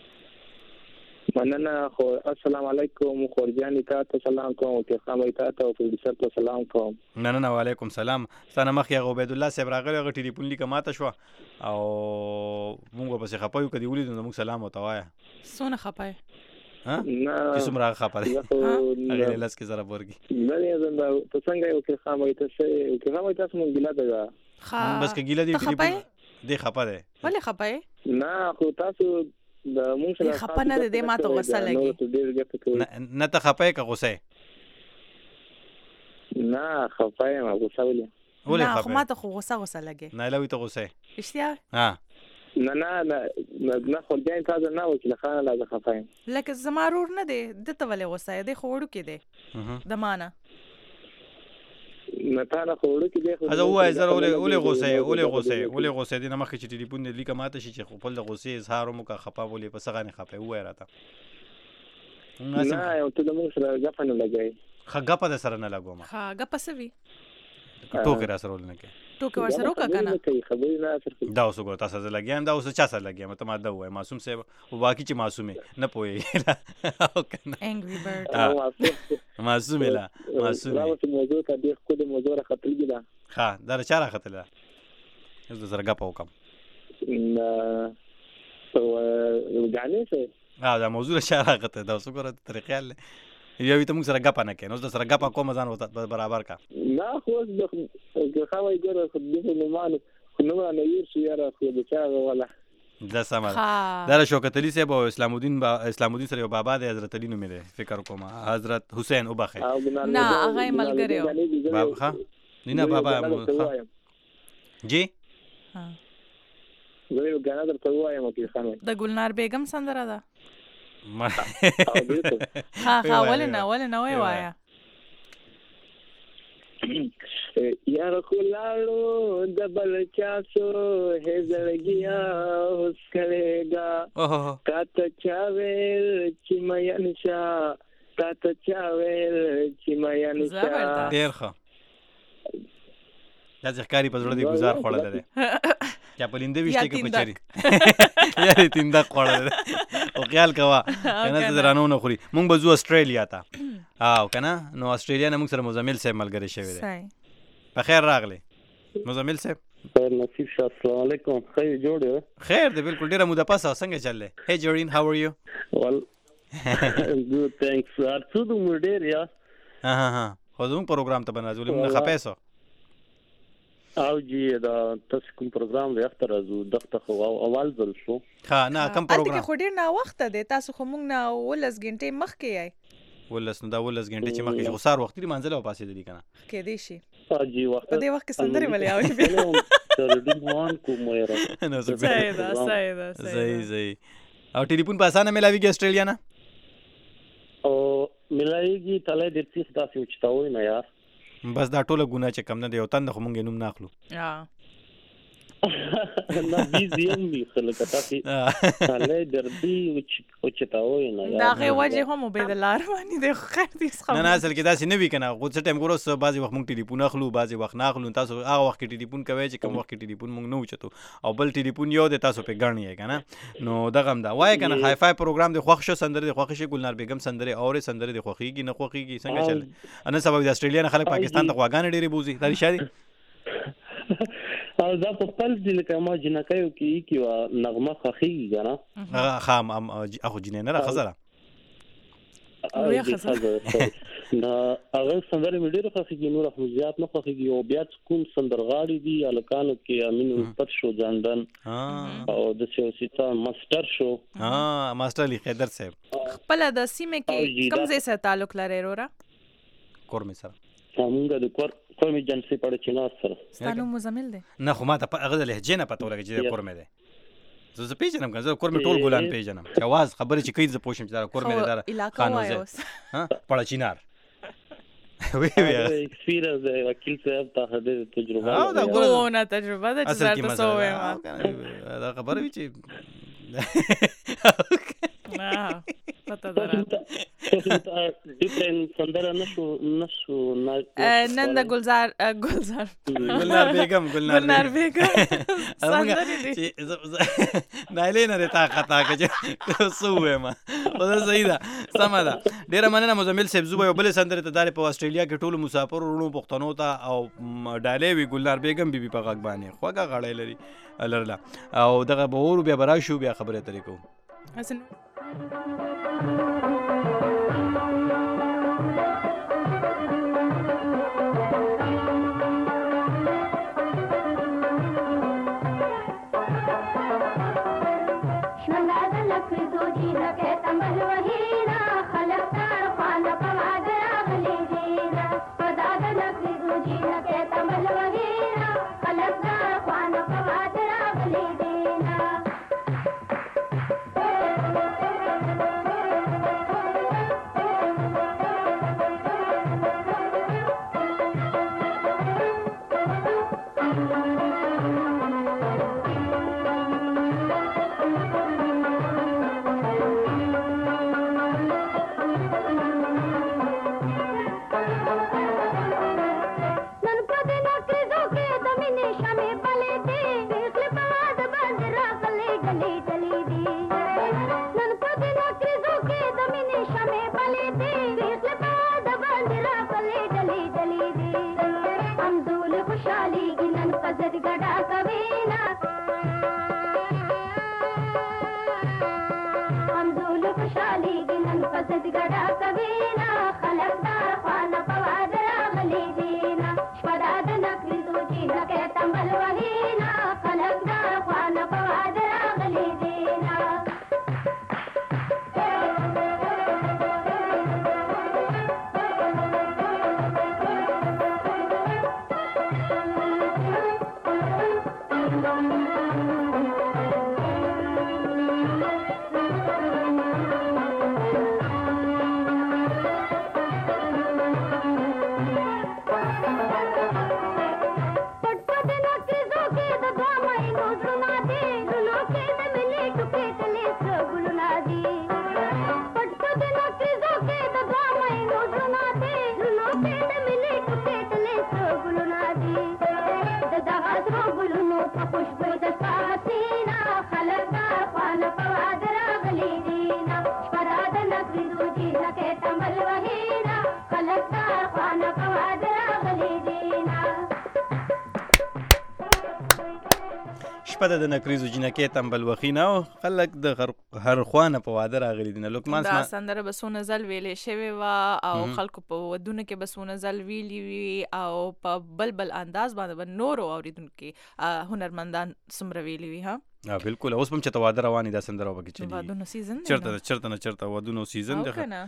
مننه. خو السلام علیکم خورجان ته سلام کوم او خامې ته او پروډوسر ته سلام کوم. نه وعلیکم سلام. ستنه مخ یا عبید الله صاحب راغلی غو ټلیفون لیکه ماته شو او موږ په څه خپایو کدی ولید نو موږ سلام وتاوای. سونه خپای ها چې څومره خپای هغه لاس کې زره ورګي نه زنده ته څنګه یو کې خامې ته څه مونږ ګیلا ده بس کې ګیلا دی ټلیفون دی خپای دی ولې خپای نه خو تاسو د مونږ سره خپنه دې ما ته غوسه لګي نه ته خپای که غوسه نه خپای ما غوسه ولې نه خو ما ته غوسه لګي نه لوي ته غوسه اشتیا ها نه خو ځای تاسو نه وکړه خانه لا خپای لکه زمارور نه دی د ته ولې غوسه دی خوړو کې دی د مانه نه تا نه خوړو کې دی دا وای زره ولې غوسه دي نه مخکې چې ټلیفون دې لیکه ماته شي چې خپل د غوسې اظهار مو کا خپا ولې په سغانه خپه وای راته نه یو ته د موږ سره غف نه لګای خګه په سره نه لګوم خګه پسوي ټوکې را سره ولنه کې ټوکې ور سره وکړه خبرې نه سره دا اوس وګورئ تاسو زه لګیم دا اوس چا سره لګیم ته ما دا وای معصوم صاحب او باقي چې معصومه نه پوي او کنه انګری برډ معصومه لا معصومه راوته موضوع ته ډېر خو د موضوع راخطلګی دا ها دا چا راخطله زه زرګه پوکم او غانې څه دا موضوع چا راخطله دا اوس وګورئ طریقې له یو ته موږ سره غپا نه کین اوس سره غپا کوم ځان وته برابر کا نه خو د خاوي ګره خو د نومانه نو نه یې شي را خو د چا ولا دا سمه دا شوکت علي صاحب او اسلام الدین سره یو بابا د حضرت علي نوم دی فکر کوم حضرت حسین او بخیر نه هغه ملګری بابا ها نه بابا جی ها زه یو غانا درته وایم چې خانه د ګلنار بیگم سندره ده ها ولنه وایا یار خلالو د بل چاسو هزړګیا اوس کړهګا کاته چاویل چې مې انشا کاته چاویل چې مې انشا ډیر ښه دا ځکاري په زړه دی گزار خوړل دی یا پلینده وشته کې پچری یا تیندا خوړل او خیال کوا کنه زه درانو نه خوري مونږ بزو استرالیا ته کنه نو استرالیا نه مونږ سره مزمل صاحب ملګری شوی دی په خیر راغلی مزمل صاحب خیر نصیب شه السلام علیکم خیر جوړ خیر دی بالکل ډیره موده پاسه څنګه چللې هی جورین هاو ار یو well good thanks ارڅو د مډیر یا ها خو زموږ پروګرام ته بنازول موږ خپېسو او جی دا تاسو کوم پروګرام دی اختر ازو دغه خو اول ځل شو ها نه کوم پروګرام خو ډیر نه وخت دی تاسو خو موږ نه ولس غنټه مخکې یای ولس نو دا ولس غنټه چې مخکې خو سار وخت دی منځله او پاسې دی کنه کې دی شي جی وخت په دې وخت کې سندري ولې اوي تر دې وان کوم یې نو صحیح او ټلیفون په اسانه ملاویږي استرالیا نه او ملاویږي تله د تیس تاسو چتاوي نه یار بس دا ټوله ګناه چې کم نه دی او تند خو مونږ نوم نه اخلو نه بيزيم می خلک تاسو تله دردي او چتاوي نه دا غي وجه هم به د لار باندې د خیر دې ښه نه اصل کې دا سي نه وی کنه غو څه ټیم ګورس بعضي وخت مونږ ټلیفون اخلو بعضي وخت نه اخلو تاسو هغه وخت کې ټلیفون کوي چې کوم وخت کې ټلیفون مونږ نه وچتو او بل ټلیفون یو د تاسو په ګڼنی کنه نو دغه هم دا وای کنه هاي فای پروګرام د خوښ شو سندره د خوښ شي ګلنار بیگم سندره او سندره د خوښيږي نه خوښيږي څنګه چل انا سبب د استرالیا نه خلک پاکستان ته غواګان ډېری بوزي دا شادي او دا په پل دي لکه ما جنکایو کې کیوا نغمه خوښيږي کنه خام اخو جنې نه راخزره لوی خزر دا هغه سندره مې ډېر خوښيږي نور خو زیات نه خوښيږي او بیا کوم سندرغاړي دي الکانو کې امین پت شو ځاندن او د سیاستا ماستر شو ماستر علی خیدر صاحب خپل د سیمه کې کوم ځای سره تعلق لري رورا کورمه سره موږ د کورمه جنسي پړ چینار سره ستانو مزمل دي نه خو ما ته هغه د لهجه نه پته ولګی چې کورمه ده زه پیژنم کنه زه کورمه ټول ګلان پیژنم اواز خبره چې کوي زه پوښم چې دا کورمه ده خانو زه ها پړ چینار وی ایکسپیرینس دی وکیل صاحب ته د تجربه او دا ګونه تجربه ده چې تاسو وایم دا خبره وی چې پته درته ډیفرنٹ سندره نشو نن د گلزار بیگم نایلې نه تا خطا کړه سو ما او صحیح ده سم ده. ډیره مننه مزمل صاحب. زوبه بل سندره ته دار په استرالیا کې ټولو مسافر ورونو پښتنو ته او ډالې وی ګلنار بیگم بیبي په غږ باندې خوګه غړې لري لرله او دغه به ور بیا براشو بیا خبره ترې کوم. شپه د نکریزو جنکې تنبل وخینه او خلک د هر خوانه په واده راغلي دي. لوکمان دا سندره بسونه زل ویلې شوی و او خلکو په ودونه کې بسونه زل ویلی وی او په بلبل انداز باندې نورو اوریدونکو هنرمندان سمره ویلی وی. ها بالکل. اوس هم چې ته واده روانې دا سندره وبکې چلی ودونو سیزن چرته ودونو سیزن ده.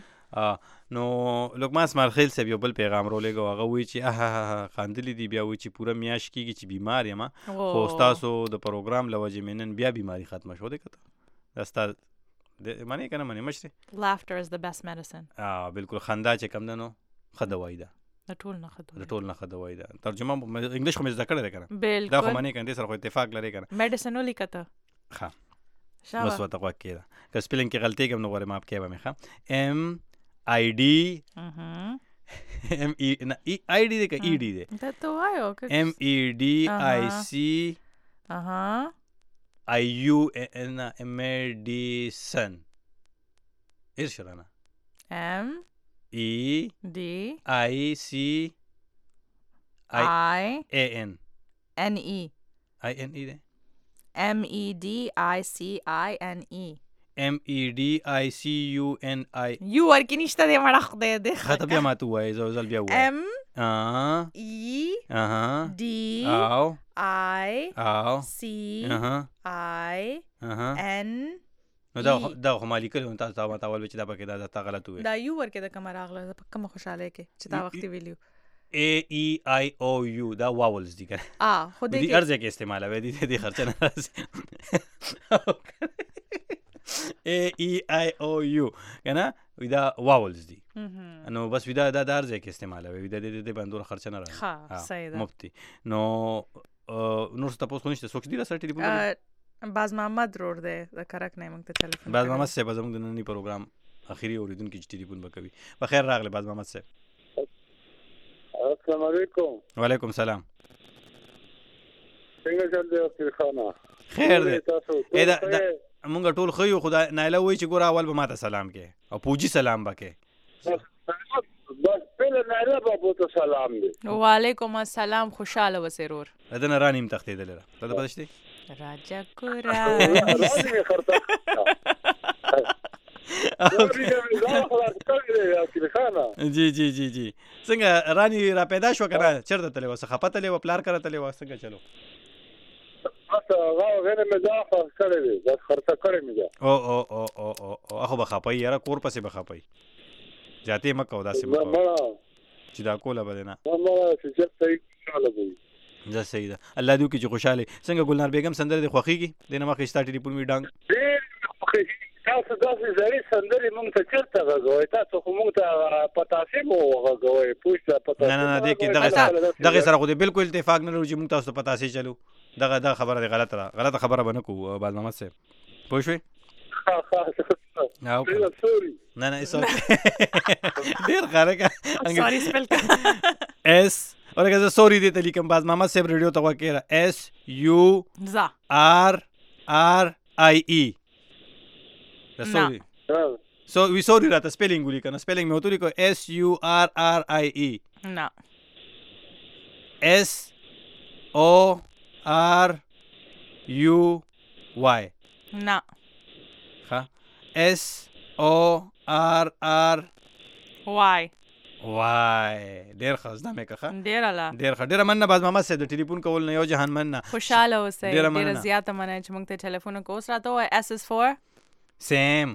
نو لوکمان اسماعیل خیل صاحب یو بل پیغام رولېږه هغه وایي چې خاندلی دي بیا وایي چې پوره میاشت کېږي چې بیمار یم خو ستاسو د پروګرام له وجې مې نن بیا بیماري ختمه شو. دی که ته دا ستا منې که نه منې مشرې laughter is the best medicine. بالکل. خندا چې کم ده نو ښه دوايي ده. د ټول نه ښه دوايي ده. ترجمه انګلیش خو مې زده کړی دی که نه. بالکل. دا خو منې که نه دې سره خو اتفاق لرې که نه. میډیسن ولیکه ته. ښه بس ورته غوږ کېږده. که سپیلنګ کې غلطي کړم نو غواړې ماف کوې به مې ښه. MID MID دی که ED دی؟ دا ته وایو MEDICIUN medicine ارشلنا MEDICIAN INE دی MEDICINE MEDICUNI یو ورکی نشته دی مړه خدای دی. خطه بیا ما ته ووایې زل بیا ووایې MEDICIN. نو دا خو ما لیکلی وم تاسو ته ما ته اول چې دا پکې دا تا غلط ووایې. دا یو ورکې د کومه راغله زه په کومه خوشحاله کې چې دا وختي ویلي AEIOU دا واولز دي که نه خو دې هر ځای کې استعمالوي دې خرچه نه راځي. AEIOU که نه دا واولز دي نو بس دا هر ځای کې استعمالوي دې باندې دوره خرچه نه راځي. صحیح ده. مفت دي. نو نور څه تاسو خو نشته څوک دي را سره ټلیفون باز محمد روړ دی د کرک نه موږ ته ټلیفون باز محمد صاحب زموږ د نننی پروګرام اخیری اوریدونکو چې ټلیفون وکوي بخیر راغلی باز محمد صاحب. السلام علیکم. وعلیکم السلام. څنګه چل دی اخیر خانه؟ خیر دی. مونږ ټول خو یو خدای نایله وای چې ګور اول به ماته سلام کې او پوجي سلام بکې. بس بل نایله بابو ته سلام دی. وعلیکم السلام. خوشاله وسرور. اذن رانیم تختیدل را. ته پدشتي؟ راجا کورا. رانیم خرطه. جی جی جی جی څنګه رانی را پیدا شو کنه چرته تلې وسه خپته لې و پلار کړه تلې و څنګه چلو بس هغه غنه مې دا کړې دي بس خرڅه کړې مې دا او اخو بخاپي یاره کور پسې بخاپي جاته مکه ودا سم چې دا کوله بدنه ما چې صحیح خوشاله وي دا صحیح ده الله دې کې خوشاله څنګه ګلنار بیگم سندره د خوخيږي دنه مخه سٹارټ ټلیفون می ډنګ تاسو داسې زړې سندرې مونږ ته چېرته غږوئ تاسو خو مونږ ته پتاسې مو غږوئ پوښته پتاسې نه دې کې دغه سره خو دې بالکل اتفاق نه لرو چې مونږ تاسو ته پتاسې چلو دغه خبره دی غلطه خبره به نه کوو باز محمد صاحب پوه شوې نه ایس ډېر خارقه سوري سپیل اس اور که زه سوري دې ته لیکم باز محمد صاحب ریډیو ته وکړه SURRIE sorry so we sorry rata spelling guli kana spelling me hotori ko SURRIE na SORRUY na ha SORRY ډیر خاص دا مې که ډیر مننه باز محمد صاحب د ټلیفون کول نه یو جهان مننه خوشاله اوسئ ډیر زیاته مننه چې موږ ته ټلیفون کو اوس راته وای S is for Sam.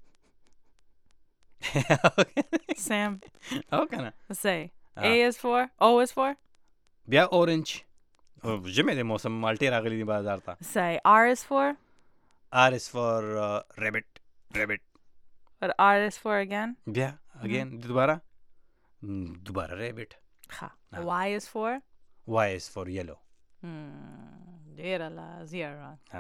او کنه say A is for O is for بیا orange جمع د موسم مالټي راغلي دی بازار ته say R is for rabbit but R is for again بیا again دوباره rabbit Y is for yellow ډیر لا زیار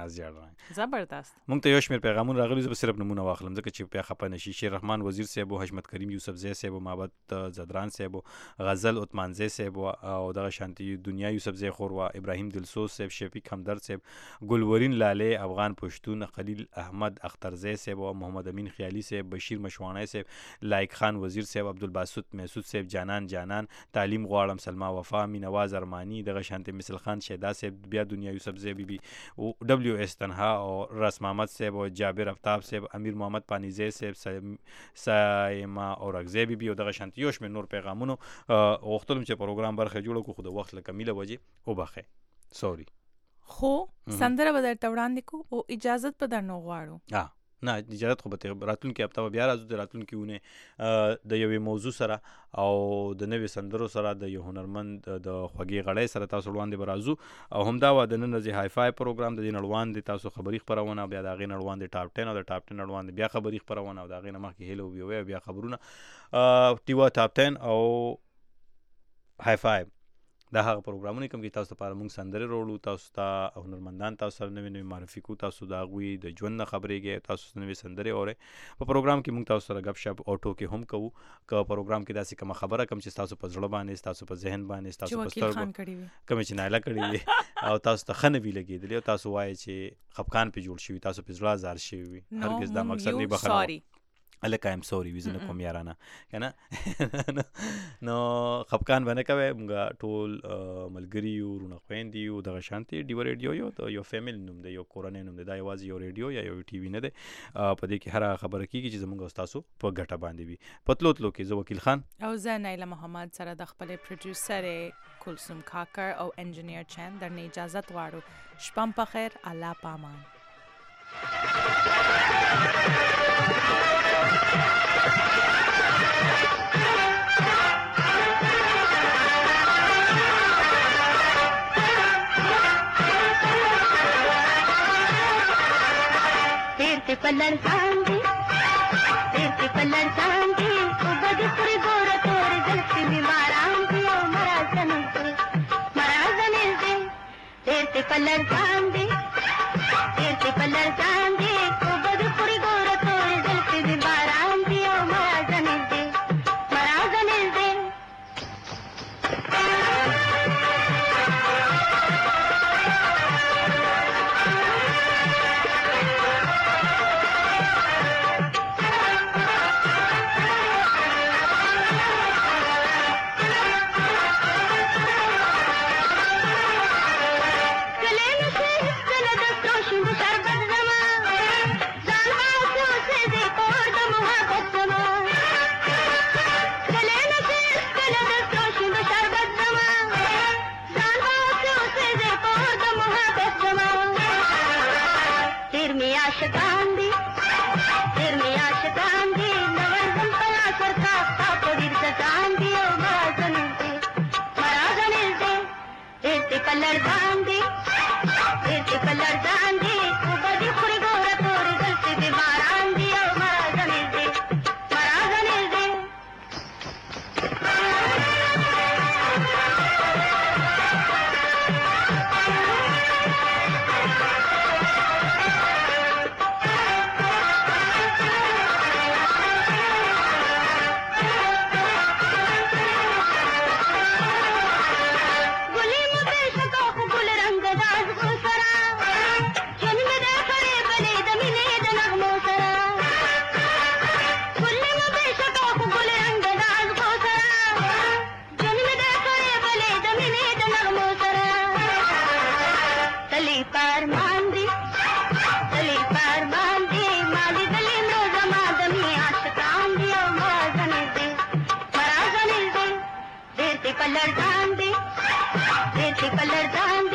زبردست مونږ ته یو شمېر پیغامونه راغلي زه به صرف نمونه واخلم ځکه چې بیا خفه نشي شیر رحمان وزیر صاحب او حشمت کریم یوسف زی صاحب او محبت زدران صاحب غزل عثمان زی صاحب او دغه شانتي دنیا یوسف زی خور وا ابراهیم دلسوز صاحب شفیق همدرد صاحب ګلورین لاله افغان پښتون خلیل احمد اختر زی صاحب او محمد امین خیالي صاحب بشیر مشوانی صاحب لایق خان وزیر صاحب عبدالباسط محسود صاحب جانان تعلیم غواړم سلمہ وفا مینواز ارمانی دغه شانتي مثل خان شیدا صاحب بیا دنیا یوسف زی بی او ڈبلیو ایس تنہا اور رس محمد صاحب اور جابر افتاب صاحب امیر محمد پانیزی صاحب سایما اور اغزی بی او دغه شانتي یو شمېر نور پیغامونو غوښتلم چې پروګرام برخه جوړ کو خو د وخت له کمیله وجې وبخښئ سوري خو سندره به درته وړاندې کو او اجازت به درنه غواړو نه اجازت خو به راتلونکي هفته بیا راځو د راتلونکي اونۍ د یوې موضوع سره او د نوې سندرو سره د یو هنرمند د خوږې غړۍ سره تاسو وړاندې به راځو او همدا وه د نن ورځې های فای پروګرام د دې نړوان دی تاسو خبري خپرونه بیا د هغې نړوان دی ټاپ 10 او د ټاپ 10 نړوان دی بیا خبري خپرونه او د هغې نه مخکې هیلو ویوی او بیا خبرونه ټیوا ټاپ 10 او های فای دا هغه پروګرامونه کوم چې تاسو لپاره موږ سندرې وروړو تاسو ته هنرمندان تاسو سره نوې معرفي کوو تاسو د هغوی د ژوند نه خبرېږئ تاسو نوې سندرې اورئ په پروګرام کې موږ تاسو سره ګپ شپ او ټوکې هم کوو که پروګرام کې داسې کومه خبره کوم چې تاسو په زړه باندې تاسو په ذهن باندې تاسو په سترګو کومې چې نایله کړې وي او تاسو ته ښه نه وي لګېدلې او تاسو وایئ چې خفقان پې جوړ شوي تاسو پې زړه ازار شوي وي هرګز دا مقصد نه بخښنه لکه ایم سوري ویزه نه کوم یارانه کنه نو خفقان باندې کوي موږ ټول ملګری یو رونه خويندې یو دغه شانتي ډیو ریډیو یو فیملی نوم دی یو کورنۍ نوم دی دا یوازې یو ریډیو یا یو ټي وي نه دی په دې کې هر خبره کیږي چې زموږ تاسو په ګټه باندې وي پتلو کې زه وکیل خان او زه نایله محمد سره د خپل پروډوسر کلثوم کاکر او انجینیر چند درنه اجازه غواړو شپم په خیر الله پامان पल्लर सांगी तेरे पल्लर सांगी उबद पुरी गोरा तोर जलती बीमारांगी ओ मरा जने दे तेरे पल्लर सांगी देते पलर जांदे को बद पुरी गोर तोर दिल पे भी बाराम दियो मराजन दे पलर जांदे पलर जांदे को बदी खुरी गोरा तोर दिल पे भी बाराम दियो मराजन दे पलर जान दे